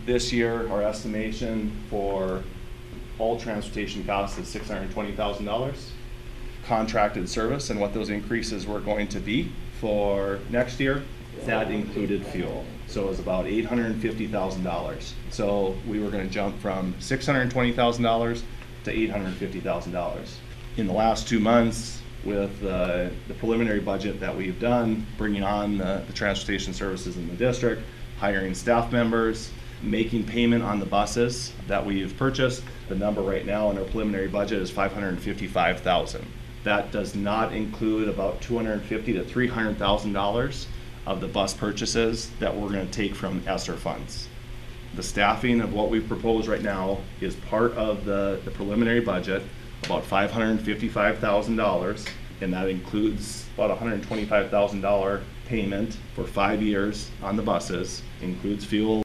This year, our estimation for all transportation costs is $620,000. Contracted service and what those increases were going to be for next year, that included fuel. So it was about $850,000. So we were going to jump from $620,000 to $850,000. In the last 2 months, with the preliminary budget that we've done, bringing on the transportation services in the district, hiring staff members, making payment on the buses that we've purchased, the number right now in our preliminary budget is $555,000. That does not include about $250,000 to $300,000 of the bus purchases that we're going to take from ESSER funds. The staffing of what we've proposed right now is part of the preliminary budget, about $555,000, and that includes about $125,000 payment for 5 years on the buses, includes fuel,